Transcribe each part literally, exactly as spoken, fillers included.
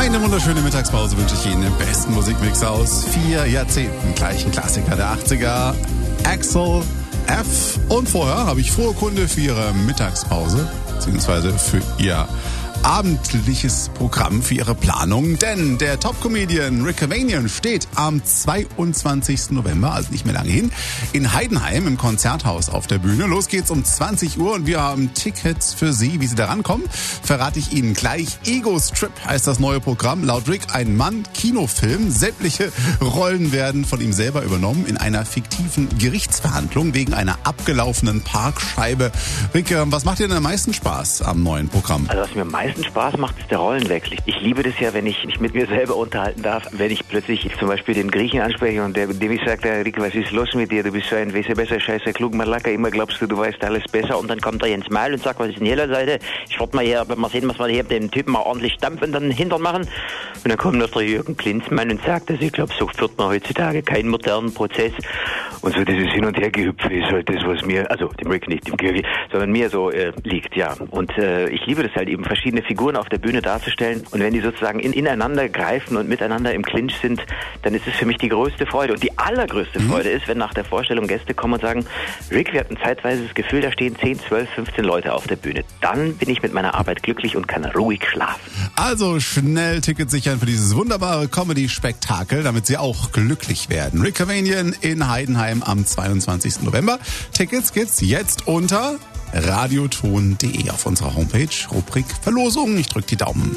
Eine wunderschöne Mittagspause wünsche ich Ihnen im besten Musikmix aus vier Jahrzehnten. Gleich ein Klassiker der achtziger, Axel F. Und vorher habe ich frohe Kunde für Ihre Mittagspause, beziehungsweise für Ihr abendliches Programm, für Ihre Planung. Denn der Top-Comedian Rick Cavanian steht am zweiundzwanzigsten November, also nicht mehr lange hin, in Heidenheim im Konzerthaus auf der Bühne. Los geht's um zwanzig Uhr und wir haben Tickets für Sie. Wie Sie da rankommen, verrate ich Ihnen gleich. Ego Strip heißt das neue Programm. Laut Rick ein Mann-Kinofilm. Sämtliche Rollen werden von ihm selber übernommen in einer fiktiven Gerichtsverhandlung wegen einer abgelaufenen Parkscheibe. Rick, was macht dir denn am meisten Spaß am neuen Programm? Also was mir am meisten Spaß macht, ist der Rollenwechsel. Ich liebe das ja, wenn ich mich mit mir selber unterhalten darf, wenn ich plötzlich zum Beispiel den Griechen anspreche und der, dem ich sage, Rick, was ist los mit dir? Du bist so ein Wesser, besser, scheiße, klug, Malaka, immer glaubst du, du weißt alles besser. Und dann kommt er ins Maul und sagt, was ist denn hier, Leute? Ich wollte mal hier, mal sehen, was wir hier dem Typen mal ordentlich Dampf in den Hintern machen. Und dann kommt noch der Jürgen Klinsmann und sagt, also ich glaube, so führt man heutzutage keinen modernen Prozess. Und so dieses Hin- und Hergehüpfe ist halt das, was mir, also dem Rick nicht, dem Kirby, sondern mir so äh, liegt, ja. Und äh, ich liebe das halt eben, verschiedene Figuren auf der Bühne darzustellen. Und wenn die sozusagen in, ineinander greifen und miteinander im Clinch sind, dann ist es für mich die größte Freude. Und die allergrößte mhm. Freude ist, wenn nach der Vorstellung Gäste kommen und sagen, Rick, wir hatten zeitweise das Gefühl, da stehen zehn, zwölf, fünfzehn Leute auf der Bühne. Dann bin ich mit meiner Arbeit glücklich und kann ruhig schlafen. Also schnell Tickets sichern für dieses wunderbare Comedy-Spektakel, damit Sie auch glücklich werden. Rick Cavanian in Heidenheim am zweiundzwanzigsten November. Tickets gibt's jetzt unter radioton punkt de auf unserer Homepage, Rubrik Verlosung. Ich drücke die Daumen.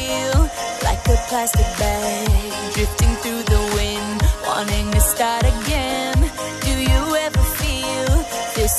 plastic bag, drifting through the wind, wanting to start again.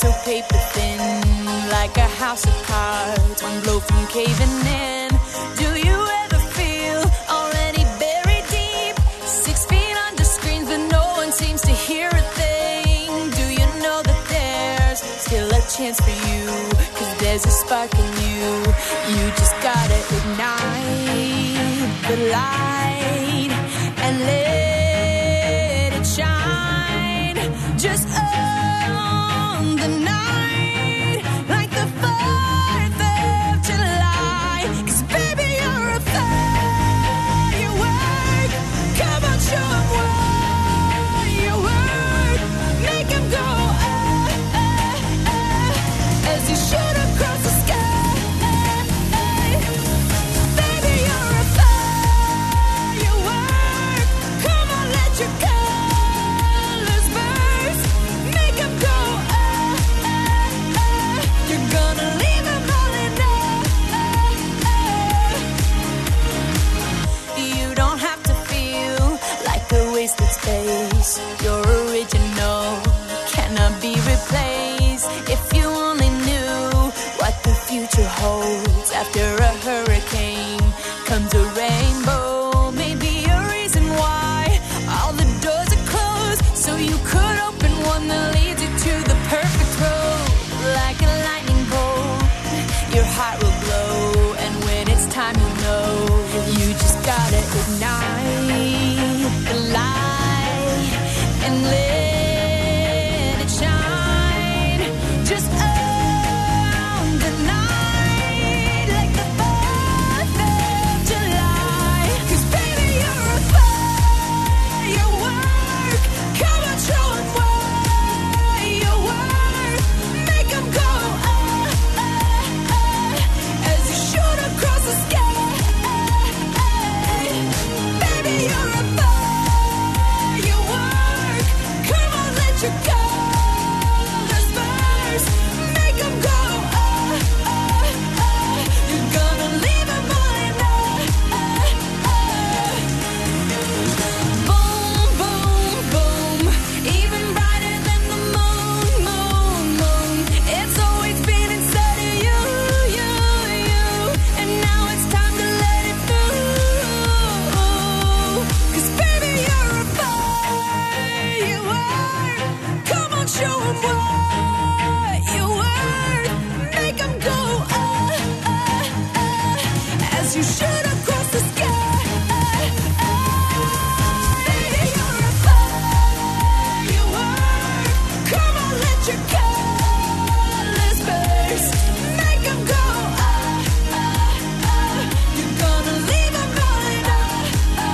so paper thin, like a house of cards, one blow from caving in. Do you ever feel already buried deep, six feet under screens, but no one seems to hear a thing? Do you know that there's still a chance for you, 'cause there's a spark in you. You just gotta ignite the light and let it shine. Just own the night like the fourth of July. 'Cause baby, you're a firework. Come on, show 'em what you work. Make 'em go ah, ah, ah, as you shoot across the sky. Baby, you're a firework. Come on, let your colors burst. Make 'em go ah, ah, ah. You're gonna leave 'em all in awe. You don't have to feel like a wasted space. You're original, cannot be replaced. If you only knew what the future holds. After a hurricane comes a rainbow. Maybe a reason why all the doors are closed, so you could open one that leads you to the perfect road. Like a lightning bolt, your heart will glow, and when it's time, you know you just gotta ignite the light and let it shine. Just own the night like the fourth of July. 'Cause baby, you're a firework. Come on, show 'em what you work. Make 'em go ah, ah, ah, as you shoot across the sky. Baby, you're a firework. Come on, let your colors burst. Make 'em go ah, ah, ah. You're gonna leave 'em all in awe. Boom, boom, boom. Even brighter than the moon, moon, moon. It's always been inside of you, you, you. And now it's time to let it through. 'Cause baby, you're a firework. Come on, show 'em what you work. Make 'em go ah, ah, ah, as you shoot across the sky. Baby, you're a firework. Come on, let your colors burst. Make 'em go ah, ah, ah. You're gonna leave 'em all in awe.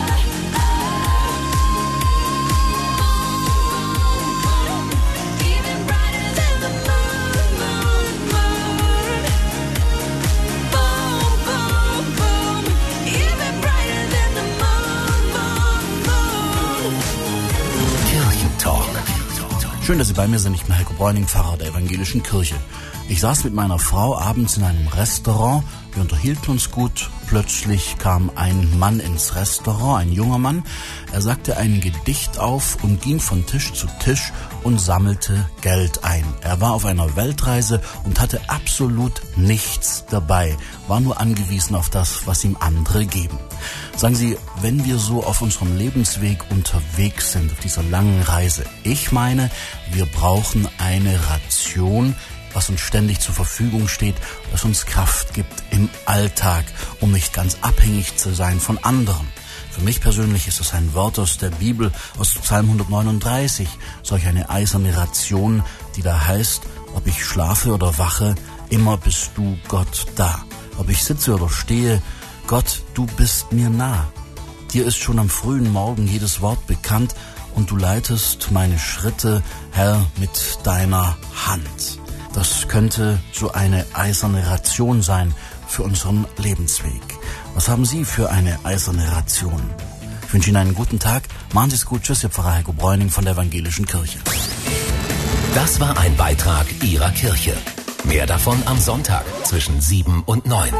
Even brighter than the moon, moon, moon. Boom, boom, boom. Even brighter than the moon, moon, moon. Kirchentalk. Schön, dass Sie bei mir sind. Ich bin Heiko Bräuning, Pfarrer der Evangelischen Kirche. Ich saß mit meiner Frau abends in einem Restaurant. Wir unterhielten uns gut. Plötzlich kam ein Mann ins Restaurant, ein junger Mann. Er sagte ein Gedicht auf und ging von Tisch zu Tisch und sammelte Geld ein. Er war auf einer Weltreise und hatte absolut nichts dabei, war nur angewiesen auf das, was ihm andere geben. Sagen Sie, wenn wir so auf unserem Lebensweg unterwegs sind, auf dieser langen Reise, ich meine, wir brauchen eine Ration, was uns ständig zur Verfügung steht, was uns Kraft gibt im Alltag, um nicht ganz abhängig zu sein von anderen. Für mich persönlich ist es ein Wort aus der Bibel, aus Psalm hundertneununddreißig, solch eine eiserne Ration, die da heißt, ob ich schlafe oder wache, immer bist du Gott da. Ob ich sitze oder stehe, Gott, du bist mir nah. Dir ist schon am frühen Morgen jedes Wort bekannt und du leitest meine Schritte, Herr, mit deiner Hand. Das könnte so eine eiserne Ration sein für unseren Lebensweg. Was haben Sie für eine eiserne Ration? Ich wünsche Ihnen einen guten Tag. Machen Sie es gut. Tschüss, Ihr Pfarrer Heiko Bräuning von der Evangelischen Kirche. Das war ein Beitrag Ihrer Kirche. Mehr davon am Sonntag zwischen sieben und neun.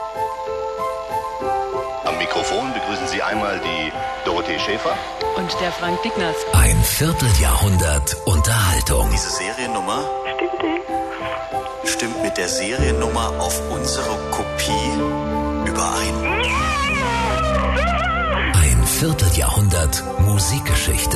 Am Mikrofon begrüßen Sie einmal die Dorothee Schäfer und der Frank Digners. Ein Vierteljahrhundert Unterhaltung. Diese Seriennummer Stimmt. Stimmt mit der Seriennummer auf unsere Kopie überein. Ein Vierteljahrhundert Musikgeschichte.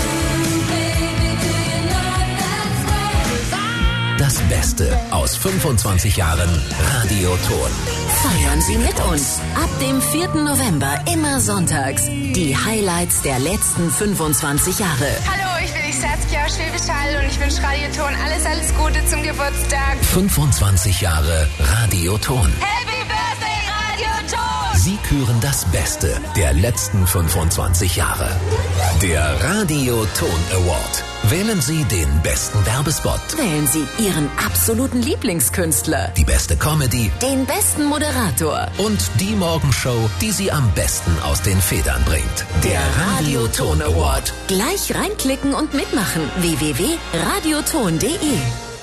Das Beste aus fünfundzwanzig Jahren Radioton. Feiern Sie mit uns. Ab dem vierten November immer sonntags. Die Highlights der letzten fünfundzwanzig Jahre. Hallo, ich bin die Saskia aus Schwäbisch Hall und ich wünsche Radioton alles, alles Gute zum Geburtstag. fünfundzwanzig Jahre Radioton. Happy Birthday, Radioton! Sie küren das Beste der letzten fünfundzwanzig Jahre. Der Radioton Award. Wählen Sie den besten Werbespot. Wählen Sie Ihren absoluten Lieblingskünstler. Die beste Comedy. Den besten Moderator. Und die Morgenshow, die Sie am besten aus den Federn bringt. Der Radioton Award. Gleich reinklicken und mitmachen. w w w punkt radioton punkt d e.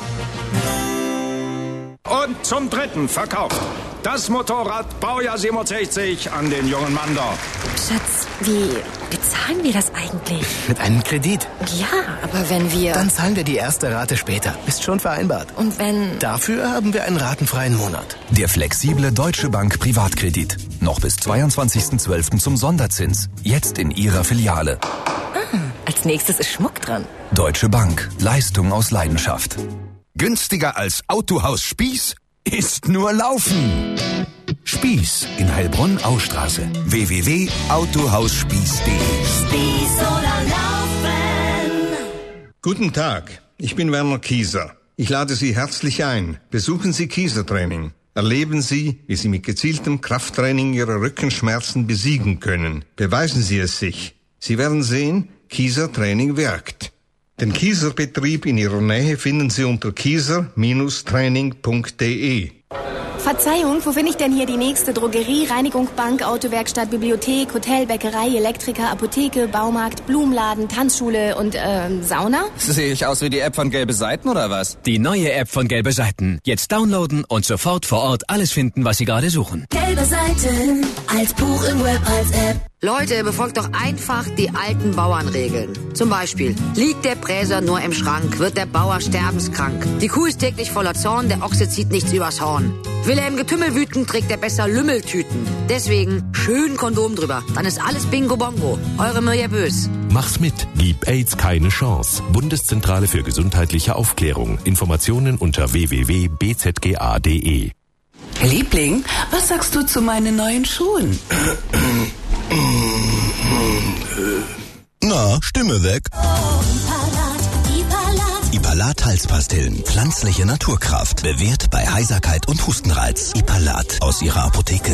Und zum dritten verkauft. Das Motorrad Baujahr siebenundsechzig an den jungen Mann da. Schatz, wie bezahlen wir das eigentlich? Mit einem Kredit. Ja, aber wenn wir... Dann zahlen wir die erste Rate später. Ist schon vereinbart. Und wenn... Dafür haben wir einen ratenfreien Monat. Der flexible Deutsche Bank Privatkredit. Noch bis zweiundzwanzigsten zwölften zum Sonderzins. Jetzt in Ihrer Filiale. Ah, als nächstes ist Schmuck dran. Deutsche Bank. Leistung aus Leidenschaft. Günstiger als Autohaus Spieß ist nur Laufen. Spieß in Heilbronn-Austraße. w w w punkt autohausspieß punkt d e. Spieß oder Laufen. Guten Tag, ich bin Werner Kieser. Ich lade Sie herzlich ein. Besuchen Sie Kieser-Training. Erleben Sie, wie Sie mit gezieltem Krafttraining Ihre Rückenschmerzen besiegen können. Beweisen Sie es sich. Sie werden sehen, Kieser-Training wirkt. Den Kieser-Betrieb in Ihrer Nähe finden Sie unter kieser Training punkt d e. Verzeihung, wo finde ich denn hier die nächste Drogerie, Reinigung, Bank, Autowerkstatt, Bibliothek, Hotel, Bäckerei, Elektriker, Apotheke, Baumarkt, Blumenladen, Tanzschule und, ähm, Sauna? Sehe ich aus wie die App von Gelbe Seiten oder was? Die neue App von Gelbe Seiten. Jetzt downloaden und sofort vor Ort alles finden, was Sie gerade suchen. Gelbe Seiten, als Buch im Web, als App. Leute, befolgt doch einfach die alten Bauernregeln. Zum Beispiel, liegt der Bräser nur im Schrank, wird der Bauer sterbenskrank. Die Kuh ist täglich voller Zorn, der Ochse zieht nichts übers Horn. Will er im Getümmel wüten, trägt er besser Lümmeltüten. Deswegen schön Kondom drüber, dann ist alles Bingo Bongo. Eure Mirja Bös. Mach's mit, gib AIDS keine Chance. Bundeszentrale für gesundheitliche Aufklärung. Informationen unter w w w punkt b z g a punkt d e. Liebling, was sagst du zu meinen neuen Schuhen? Na, Stimme weg. Ipalat Halspastillen. Pflanzliche Naturkraft. Bewährt bei Heiserkeit und Hustenreiz. Ipalat aus Ihrer Apotheke.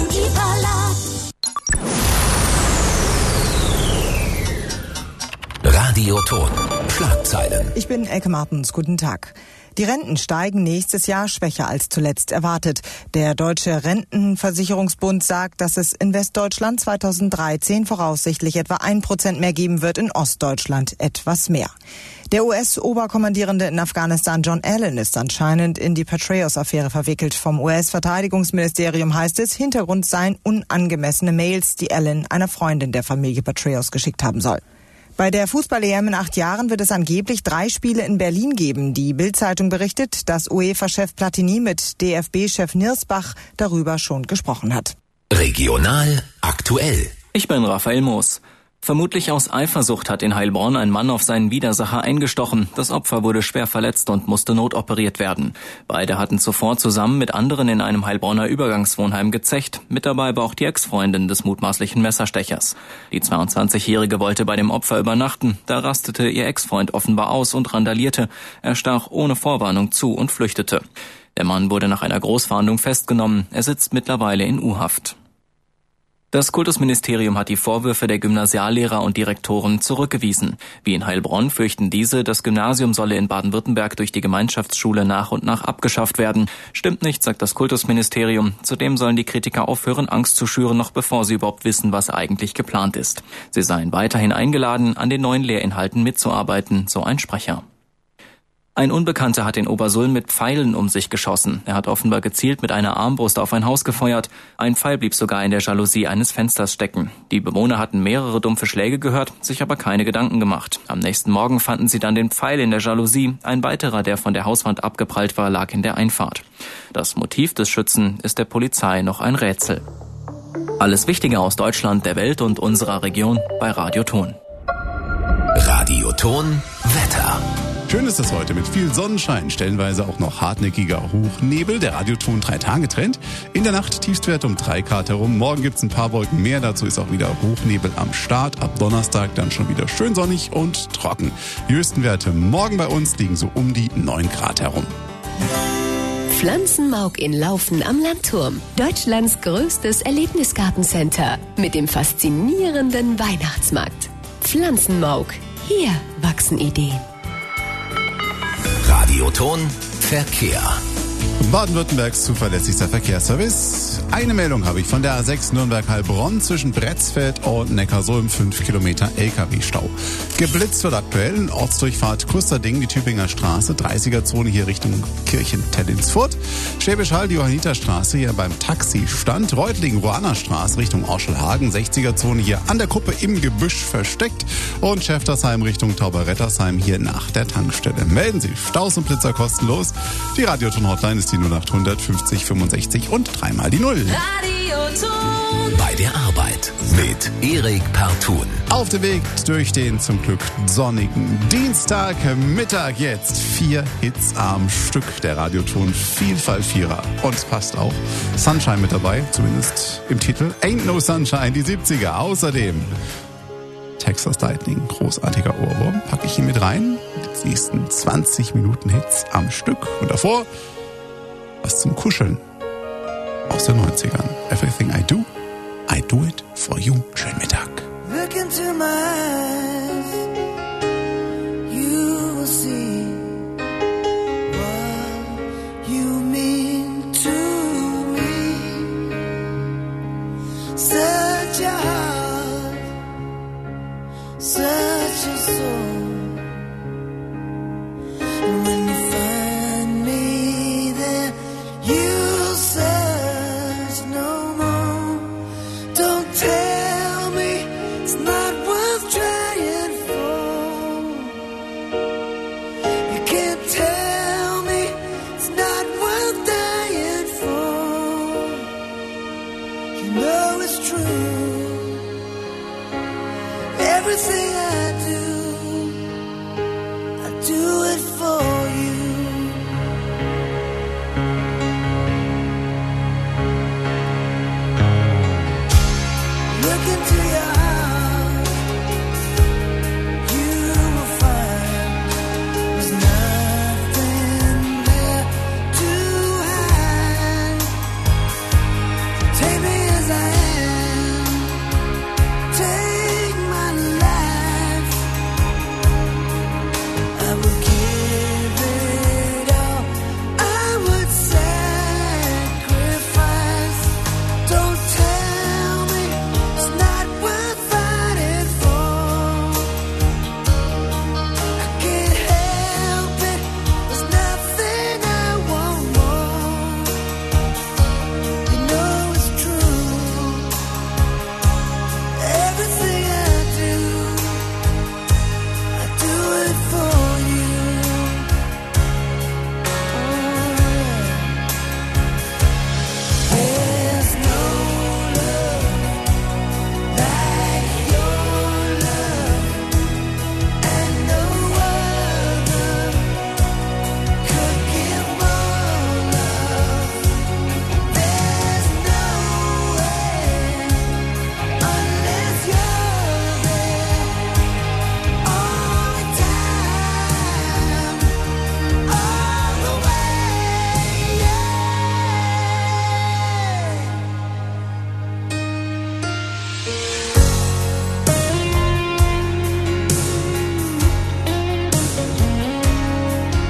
Radioton. Schlagzeilen. Ich bin Elke Martens. Guten Tag. Die Renten steigen nächstes Jahr schwächer als zuletzt erwartet. Der Deutsche Rentenversicherungsbund sagt, dass es in Westdeutschland zweitausenddreizehn voraussichtlich etwa ein Prozent mehr geben wird, in Ostdeutschland etwas mehr. Der U S-Oberkommandierende in Afghanistan John Allen ist anscheinend in die Petraeus-Affäre verwickelt. Vom U S-Verteidigungsministerium heißt es, Hintergrund seien unangemessene Mails, die Allen einer Freundin der Familie Petraeus geschickt haben soll. Bei der Fußball-E M in acht Jahren wird es angeblich drei Spiele in Berlin geben. Die Bild-Zeitung berichtet, dass UEFA-Chef Platini mit D F B-Chef Niersbach darüber schon gesprochen hat. Regional aktuell. Ich bin Raphael Moos. Vermutlich aus Eifersucht hat in Heilbronn ein Mann auf seinen Widersacher eingestochen. Das Opfer wurde schwer verletzt und musste notoperiert werden. Beide hatten zuvor zusammen mit anderen in einem Heilbronner Übergangswohnheim gezecht. Mit dabei war auch die Ex-Freundin des mutmaßlichen Messerstechers. Die zweiundzwanzigjährige wollte bei dem Opfer übernachten. Da rastete ihr Ex-Freund offenbar aus und randalierte. Er stach ohne Vorwarnung zu und flüchtete. Der Mann wurde nach einer Großfahndung festgenommen. Er sitzt mittlerweile in U-Haft. Das Kultusministerium hat die Vorwürfe der Gymnasiallehrer und Direktoren zurückgewiesen. Wie in Heilbronn fürchten diese, das Gymnasium solle in Baden-Württemberg durch die Gemeinschaftsschule nach und nach abgeschafft werden. Stimmt nicht, sagt das Kultusministerium. Zudem sollen die Kritiker aufhören, Angst zu schüren, noch bevor sie überhaupt wissen, was eigentlich geplant ist. Sie seien weiterhin eingeladen, an den neuen Lehrinhalten mitzuarbeiten, so ein Sprecher. Ein Unbekannter hat in Obersulm mit Pfeilen um sich geschossen. Er hat offenbar gezielt mit einer Armbrust auf ein Haus gefeuert. Ein Pfeil blieb sogar in der Jalousie eines Fensters stecken. Die Bewohner hatten mehrere dumpfe Schläge gehört, sich aber keine Gedanken gemacht. Am nächsten Morgen fanden sie dann den Pfeil in der Jalousie. Ein weiterer, der von der Hauswand abgeprallt war, lag in der Einfahrt. Das Motiv des Schützen ist der Polizei noch ein Rätsel. Alles Wichtige aus Deutschland, der Welt und unserer Region bei Radio Ton. Radio Ton Wetter. Schön ist es heute mit viel Sonnenschein, stellenweise auch noch hartnäckiger Hochnebel. Der Radioton drei Tage Trend. In der Nacht Tiefstwert um drei Grad herum. Morgen gibt's ein paar Wolken mehr. Dazu ist auch wieder Hochnebel am Start. Ab Donnerstag dann schon wieder schön sonnig und trocken. Die höchsten Werte morgen bei uns liegen so um die neun Grad herum. Pflanzenmauk in Laufen am Landturm. Deutschlands größtes Erlebnisgartencenter mit dem faszinierenden Weihnachtsmarkt. Pflanzenmauk. Hier wachsen Ideen. Radioton Verkehr. Baden-Württembergs zuverlässigster Verkehrsservice. Eine Meldung habe ich von der A sechs Nürnberg-Heilbronn zwischen Bretzfeld und Neckarsulm, fünf Kilometer L K W-Stau. Geblitzt wird aktuell in Ortsdurchfahrt Kusterding, die Tübinger Straße, dreißiger-Zone hier Richtung Kirchen-Tellinsfurt. Schwäbisch Hall, die Johanniterstraße hier beim Taxistand. Reutlingen-Ruaner-Straße Richtung Orschelhagen, sechziger-Zone hier an der Kuppe im Gebüsch versteckt. Und Schäftersheim Richtung Tauberrettersheim hier nach der Tankstelle. Melden Sie Staus und Blitzer kostenlos. Die Radioton-Hotline ist die null acht hundert fünfzig fünfundsechzig und dreimal die Null. Radioton. Bei der Arbeit mit Erik Parton. Auf dem Weg durch den zum Glück sonnigen Dienstagmittag jetzt. Vier Hits am Stück. Der Radioton Vielfalt Vierer. Und es passt auch Sunshine mit dabei, zumindest im Titel. Ain't No Sunshine, die siebziger. Außerdem Texas Lightning, großartiger Ohrwurm. Packe ich ihn mit rein. Die nächsten zwanzig Minuten Hits am Stück. Und davor was zum Kuscheln aus den neunzigern. Everything I do, I do it for you. Schönen Mittag. Look into my eyes, you will see what you mean to me. Such a heart, such a soul. And when you find me there, you'll search no more. Don't tell me it's not worth trying for. You can't tell me it's not worth dying for. You know it's true. Everything I do